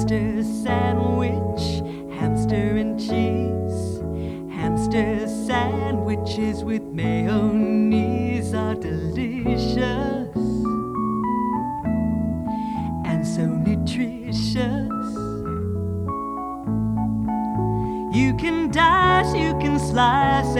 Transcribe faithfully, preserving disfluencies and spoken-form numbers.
hamster sandwich, hamster and cheese. Hamster sandwiches with mayonnaise are delicious and so nutritious. You can dice, you can slice,